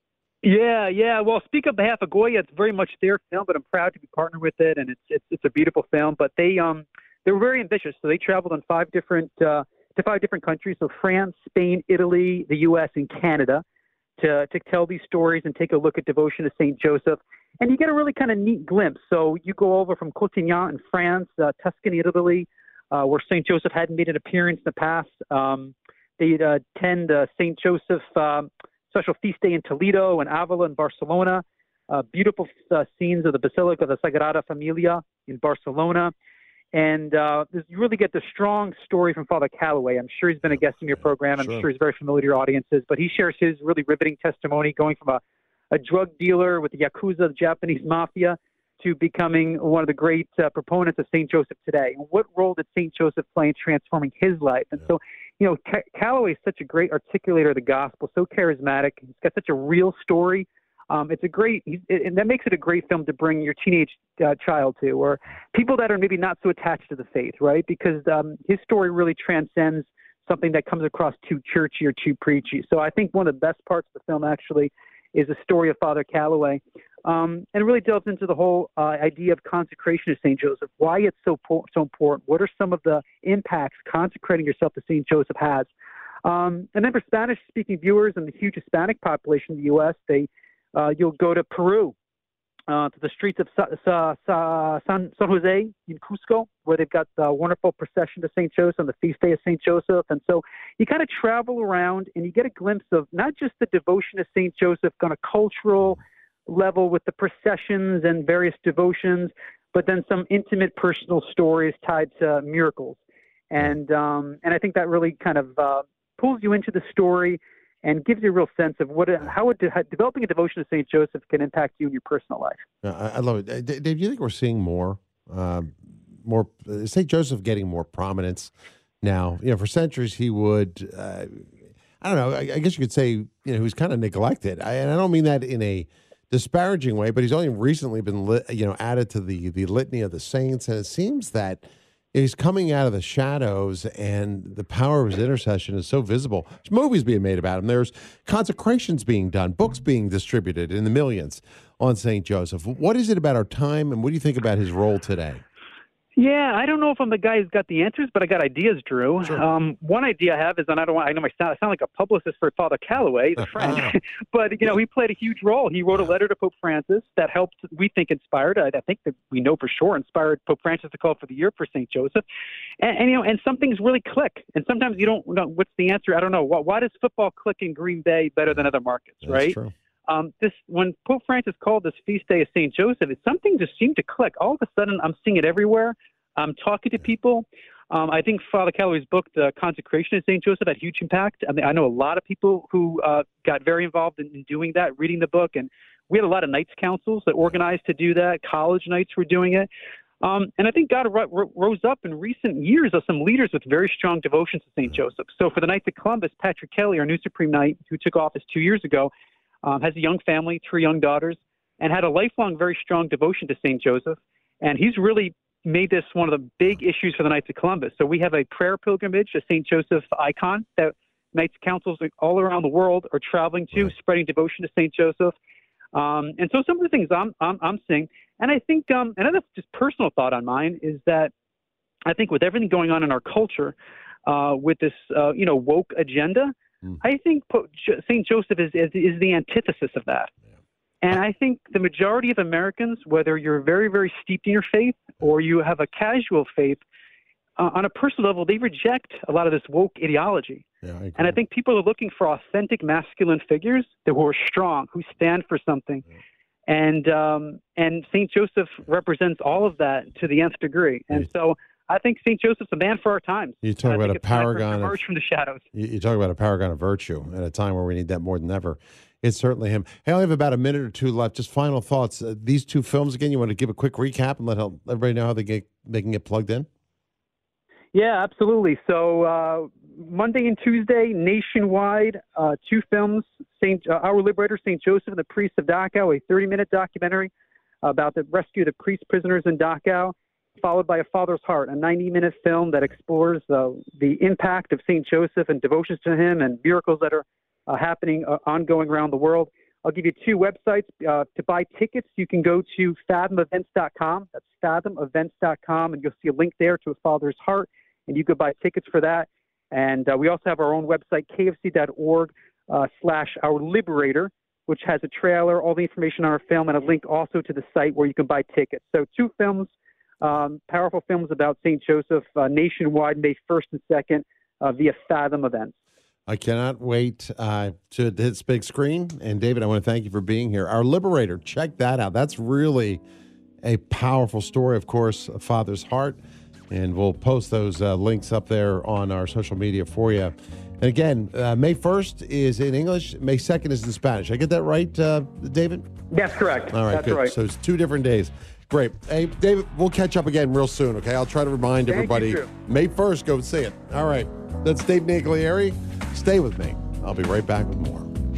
Yeah. Well, speak on behalf of Goya. It's very much their film, but I'm proud to be partnered with it, and it's a beautiful film. But they were very ambitious, so they traveled on 5 different countries: so France, Spain, Italy, the U.S., and Canada, to tell these stories and take a look at devotion to St. Joseph. And you get a really kind of neat glimpse. So you go over from Cotignan in France, Tuscany, Italy, where St. Joseph hadn't made an appearance in the past. They attend St. Joseph special feast day in Toledo and Avila in Barcelona. Beautiful scenes of the Basilica of the Sagrada Familia in Barcelona. And you really get the strong story from Father Calloway. I'm sure he's been a guest in your program. I'm sure he's very familiar to your audiences. But he shares his really riveting testimony, going from a drug dealer with the Yakuza, the Japanese mafia, to becoming one of the great proponents of St. Joseph today. And what role did St. Joseph play in transforming his life? And so, Calloway is such a great articulator of the gospel, so charismatic. He's got such a real story. And that makes it a great film to bring your teenage child to, or people that are maybe not so attached to the faith, right? Because his story really transcends something that comes across too churchy or too preachy. So I think one of the best parts of the film actually is the story of Father Calloway. And it really delves into the whole idea of consecration to St. Joseph, why it's so important, what are some of the impacts consecrating yourself to St. Joseph has. And then for Spanish-speaking viewers and the huge Hispanic population in the U.S., you'll go to Peru, to the streets of San Jose in Cusco, where they've got the wonderful procession to St. Joseph and the feast day of St. Joseph. And so you kind of travel around and you get a glimpse of not just the devotion to St. Joseph on a cultural level with the processions and various devotions, but then some intimate personal stories tied to miracles. And I think that really kind of pulls you into the story and gives you a real sense of how developing a devotion to St. Joseph can impact you in your personal life. I love it. Dave, do you think we're seeing more St. Joseph getting more prominence now? For centuries he would, I don't know, I guess you could say, he was kind of neglected. And I don't mean that in a disparaging way, but he's only recently been, added to the litany of the saints. And it seems that he's coming out of the shadows, and the power of his intercession is so visible. There's movies being made about him. There's consecrations being done, books being distributed in the millions on St. Joseph. What is it about our time, and what do you think about his role today? Yeah, I don't know if I'm the guy who's got the answers, but I got ideas, Drew. Sure. One idea I have is, and I sound like a publicist for Father Calloway, he's a friend, but he played a huge role. He wrote a letter to Pope Francis that helped, we think, inspired. I think that we know for sure inspired Pope Francis to call for the year for St. Joseph, and some things really click, and sometimes you don't know what's the answer. I don't know why does football click in Green Bay better than other markets, That's right? true. When Pope Francis called this feast day of St. Joseph, something just seemed to click. All of a sudden, I'm seeing it everywhere. I'm talking to people. I think Father Calloway's book, The Consecration of St. Joseph, had huge impact. I mean, I know a lot of people who got very involved in doing that, reading the book. And we had a lot of Knights Councils that organized to do that. College Knights were doing it. And I think God rose up in recent years of some leaders with very strong devotions to St. Joseph. So for the Knights of Columbus, Patrick Kelly, our new Supreme Knight, who took office 2 years ago, has a young family, 3 young daughters, and had a lifelong, very strong devotion to St. Joseph. And he's really made this one of the big issues for the Knights of Columbus. So we have a prayer pilgrimage, a St. Joseph icon that Knights Councils all around the world are traveling to, spreading devotion to St. Joseph. And so some of the things I'm seeing, and I think another just personal thought on mine is that I think with everything going on in our culture, with this woke agenda, I think St. Joseph is the antithesis of that. And I think the majority of Americans, whether you're very, very steeped in your faith or you have a casual faith, on a personal level, they reject a lot of this woke ideology. Yeah, I agree. And I think people are looking for authentic masculine figures who are strong, who stand for something. Yeah. And St. Joseph represents all of that to the nth degree. And so I think St. Joseph's a man for our times. You talk about a paragon emerge from the shadows. You talk about a paragon of virtue at a time where we need that more than ever. It's certainly him. Hey, I only have about a minute or two left. Just final thoughts. These two films again. You want to give a quick recap and let everybody know how they can get plugged in? Yeah, absolutely. So Monday and Tuesday, nationwide, 2 films: Our Liberator, St. Joseph and the Priests of Dachau, a 30-minute documentary about the rescue of the priest prisoners in Dachau, followed by A Father's Heart, a 90-minute film that explores the impact of St. Joseph and devotions to him and miracles that are happening ongoing around the world. I'll give you 2 websites. To buy tickets, you can go to fathomevents.com. That's fathomevents.com, and you'll see a link there to A Father's Heart, and you could buy tickets for that. And we also have our own website, kfc.org/Our Liberator, which has a trailer, all the information on our film, and a link also to the site where you can buy tickets. So 2 films, powerful films about St. Joseph, nationwide, May 1st and 2nd, via Fathom Events. I cannot wait to hit this big screen. And David, I want to thank you for being here. Our Liberator, check that out. That's really a powerful story, of course, A Father's Heart. And we'll post those links up there on our social media for you. And again, May 1st is in English. May 2nd is in Spanish. I get that right, David? That's correct. All right, That's good. right. So it's 2 different days. Great. Hey, David, we'll catch up again real soon, okay? I'll try to remind everybody. You, May 1st, go see it. All right. That's Dave Niglieri. Stay with me. I'll be right back with more.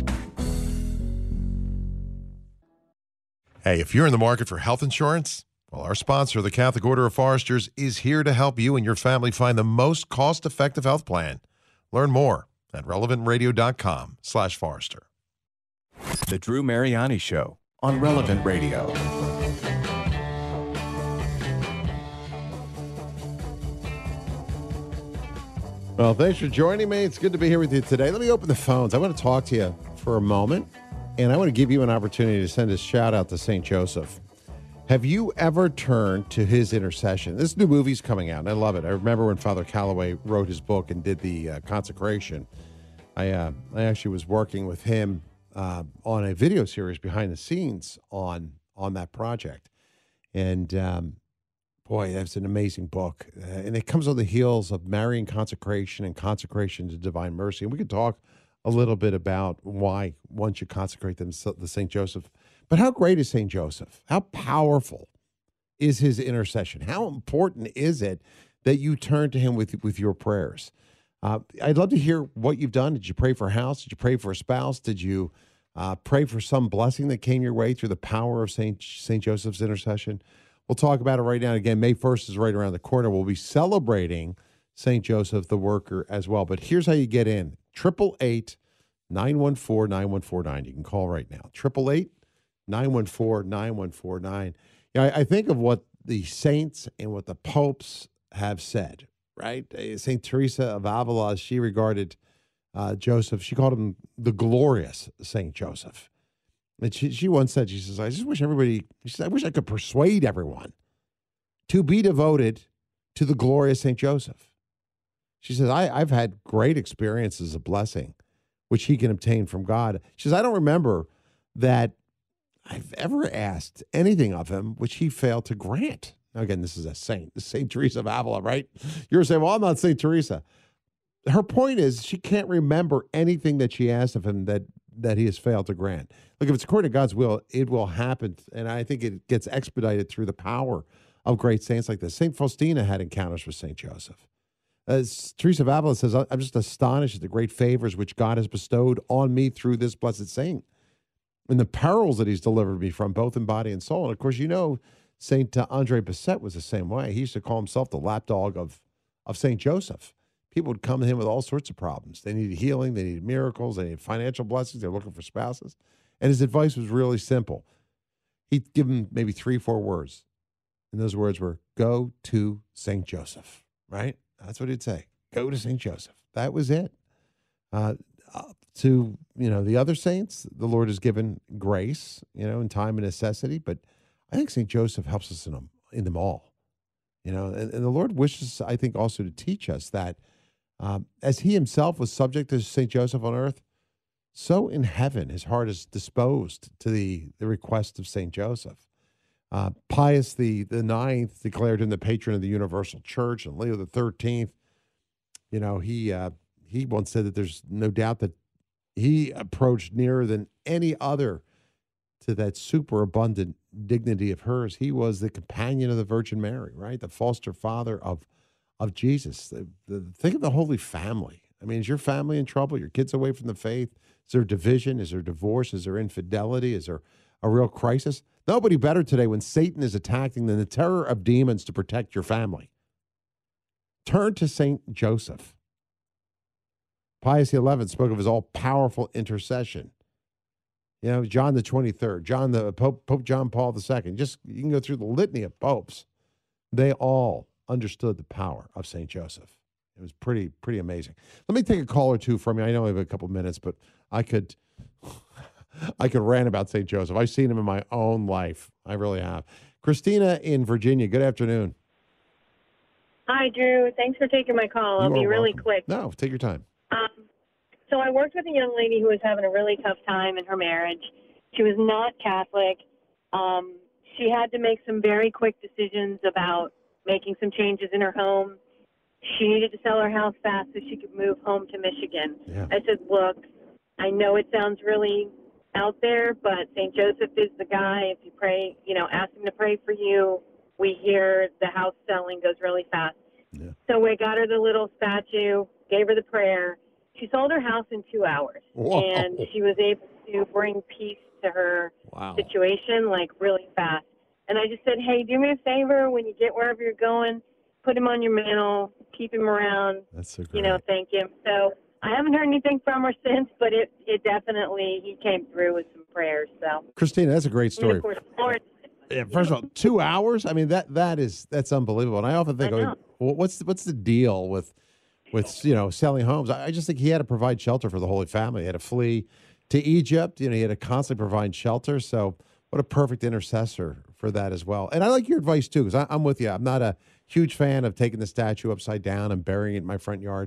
Hey, if you're in the market for health insurance, well, our sponsor, the Catholic Order of Foresters, is here to help you and your family find the most cost-effective health plan. Learn more at relevantradio.com/Forester. The Drew Mariani Show on Relevant Radio. Well, thanks for joining me. It's good to be here with you today. Let me open the phones. I want to talk to you for a moment, and I want to give you an opportunity to send a shout out to St. Joseph. Have you ever turned to his intercession? This new movie's coming out, and I love it. I remember when Father Calloway wrote his book and did the consecration. I actually was working with him on a video series behind the scenes on that project. And boy, that's an amazing book. And it comes on the heels of Marian consecration and consecration to divine mercy. And we could talk a little bit about why one should consecrate them to St. Joseph. But how great is St. Joseph? How powerful is his intercession? How important is it that you turn to him with your prayers? I'd love to hear what you've done. Did you pray for a house? Did you pray for a spouse? Did you pray for some blessing that came your way through the power of St. Joseph's intercession? We'll talk about it right now. Again, May 1st is right around the corner. We'll be celebrating St. Joseph the Worker as well. But here's how you get in. 888-914-9149. You can call right now. 888-914-9149. Yeah, I think of what the saints and what the popes have said, right? St. Teresa of Avila, she regarded Joseph, she called him the glorious St. Joseph. And she once said, she says, I just wish everybody, she said, I wish I could persuade everyone to be devoted to the glorious St. Joseph. She says, I've had great experiences of blessing, which he can obtain from God. She says, I don't remember that I've ever asked anything of him which he failed to grant. Now, again, this is a saint, St. Teresa of Avila, right? You're saying, well, I'm not St. Teresa. Her point is she can't remember anything that she asked of him that he has failed to grant. Look, if it's according to God's will, it will happen. And I think it gets expedited through the power of great saints like this. St. Faustina had encounters with St. Joseph. As Teresa of Avila says, I'm just astonished at the great favors which God has bestowed on me through this blessed saint and the perils that he's delivered me from, both in body and soul. And of course, you know, St. Andre Bessette was the same way. He used to call himself the lapdog of St. Joseph. People would come to him with all sorts of problems. They needed healing, they needed miracles, they needed financial blessings, they were looking for spouses. And his advice was really simple. He'd give them maybe 3-4 words. And those words were, go to St. Joseph, right? That's what he'd say. Go to St. Joseph. That was it. To, the other saints, the Lord has given grace, in time and necessity. But I think St. Joseph helps us in them all. And the Lord wishes, I think, also to teach us that as he himself was subject to St. Joseph on earth, so in heaven his heart is disposed to the request of St. Joseph. Pius the Ninth declared him the patron of the universal church, and Leo the 13th, he once said that there's no doubt that he approached nearer than any other to that superabundant dignity of hers. He was the companion of the Virgin Mary, right? The foster father of Jesus. Think of the Holy Family. I mean, is your family in trouble? Your kids away from the faith? Is there division? Is there divorce? Is there infidelity? Is there a real crisis? Nobody better today when Satan is attacking than the terror of demons to protect your family. Turn to St. Joseph. Pius XI spoke of his all-powerful intercession. John the 23rd, Pope John Paul II. You can go through the litany of popes. They all understood the power of St. Joseph. It was pretty amazing. Let me take a call or two from you. I know I have a couple minutes, but I could rant about St. Joseph. I've seen him in my own life. I really have. Christina in Virginia, good afternoon. Hi, Drew. Thanks for taking my call. I'll be really quick. No, take your time. So I worked with a young lady who was having a really tough time in her marriage. She was not Catholic. She had to make some very quick decisions about making some changes in her home. She needed to sell her house fast so she could move home to Michigan. Yeah. I said, look, I know it sounds really out there, but St. Joseph is the guy. If you pray, ask him to pray for you, we hear the house selling goes really fast. Yeah. So we got her the little statue, gave her the prayer. She sold her house in 2 hours. Whoa. And she was able to bring peace to her situation, really fast. And I just said, hey, do me a favor when you get wherever you're going, put him on your mantle, keep him around, That's so great. Thank him. So I haven't heard anything from her since, but it definitely, he came through with some prayers. So Christina, that's a great story. And of course, Lord, Yeah, first of all, 2 hours? I mean, that's unbelievable. And I often think, what's the deal with selling homes? I just think he had to provide shelter for the Holy Family. He had to flee to Egypt. He had to constantly provide shelter. So what a perfect intercessor for that as well. And I like your advice too, because I'm with you. I'm not a huge fan of taking the statue upside down and burying it in my front yard.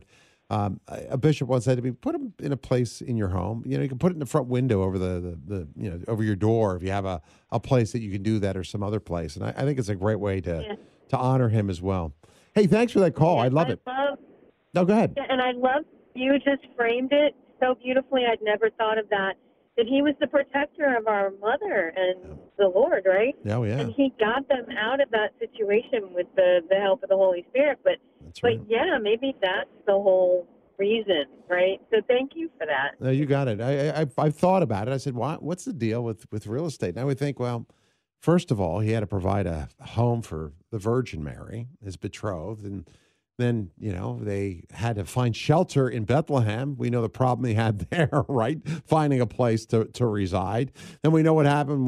A bishop once said to me, put him in a place in your home. You can put it in the front window over the over your door if you have a place that you can do that, or some other place. And I think it's a great way to honor him as well. Hey, thanks for that call. I love it. No, go ahead. Yeah, and I love you just framed it so beautifully. I'd never thought of that he was the protector of our mother and the Lord, right? Oh, yeah. And he got them out of that situation with the help of the Holy Spirit. But yeah, maybe that's the whole reason, right? So thank you for that. No, you got it. I've thought about it. I said, what's the deal with real estate? And I would think, well, first of all, he had to provide a home for the Virgin Mary, his betrothed, and then, they had to find shelter in Bethlehem. We know the problem he had there, right? Finding a place to reside. Then we know what happened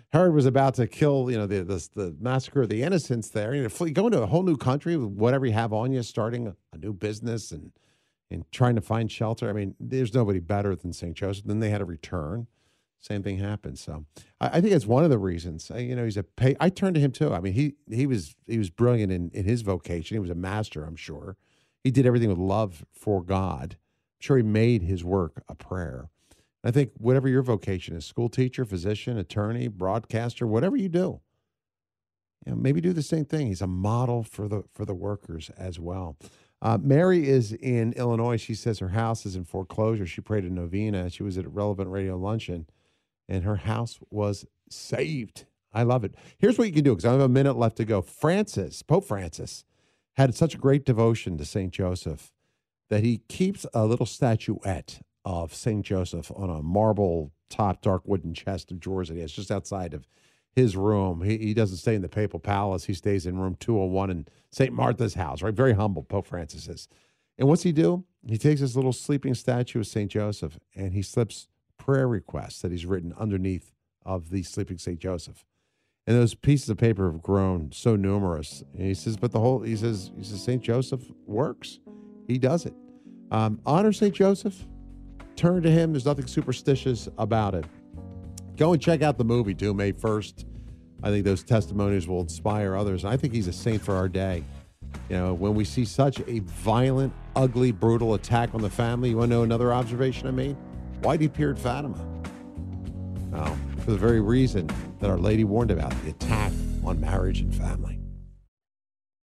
Herod was about to kill, the massacre of the innocents there. Going to a whole new country with whatever you have on you, starting a new business and trying to find shelter. I mean, there's nobody better than St. Joseph. Then they had to return. Same thing happened. So I think it's one of the reasons. I turned to him too. I mean, he was brilliant in his vocation. He was a master, I'm sure. He did everything with love for God. I'm sure he made his work a prayer. I think whatever your vocation is, school teacher, physician, attorney, broadcaster, whatever you do, maybe do the same thing. He's a model for the workers as well. Mary is in Illinois. She says her house is in foreclosure. She prayed a novena. She was at a Relevant Radio luncheon, and her house was saved. I love it. Here's what you can do, because I have a minute left to go. Pope Francis, had such a great devotion to St. Joseph that he keeps a little statuette of St. Joseph on a marble-top dark wooden chest of drawers that he has just outside of his room. He doesn't stay in the Papal Palace. He stays in room 201 in St. Martha's house, right? Very humble, Pope Francis is. And what's he do? He takes this little sleeping statue of St. Joseph, and he slips prayer requests that he's written underneath of the sleeping St. Joseph. And those pieces of paper have grown so numerous. And he says, he says, St. Joseph works. He does it. Honor St. Joseph. Turn to him. There's nothing superstitious about it. Go and check out the movie, too, May 1st. I think those testimonies will inspire others. I think he's a saint for our day. When we see such a violent, ugly, brutal attack on the family, you want to know another observation I made? Why'd he appear at Fatima? Well, for the very reason that Our Lady warned about, the attack on marriage and family.